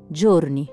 giorni.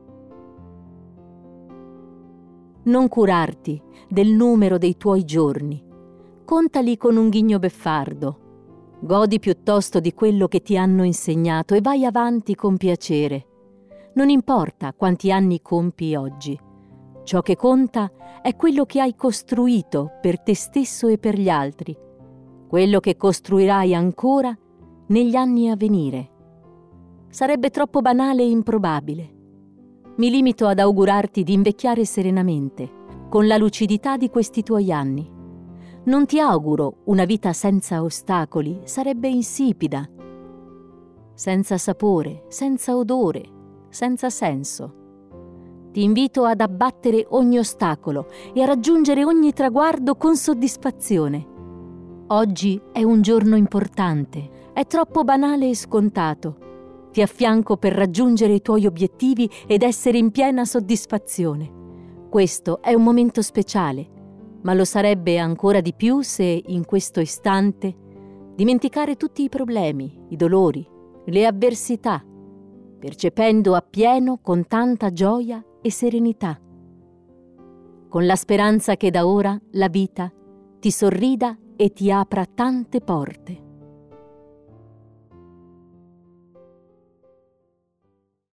Non curarti del numero dei tuoi giorni. Contali con un ghigno beffardo. Godi piuttosto di quello che ti hanno insegnato e vai avanti con piacere. Non importa quanti anni compi oggi. Ciò che conta è quello che hai costruito per te stesso e per gli altri, quello che costruirai ancora negli anni a venire. Sarebbe troppo banale e improbabile. Mi limito ad augurarti di invecchiare serenamente, con la lucidità di questi tuoi anni. Non ti auguro una vita senza ostacoli, sarebbe insipida, senza sapore, senza odore, senza senso. Ti invito ad abbattere ogni ostacolo e a raggiungere ogni traguardo con soddisfazione. Oggi è un giorno importante, è troppo banale e scontato. Ti affianco per raggiungere i tuoi obiettivi ed essere in piena soddisfazione. Questo è un momento speciale, ma lo sarebbe ancora di più se, in questo istante, dimenticare tutti i problemi, i dolori, le avversità, percependo appieno con tanta gioia e serenità, con la speranza che da ora la vita ti sorrida e ti apra tante porte.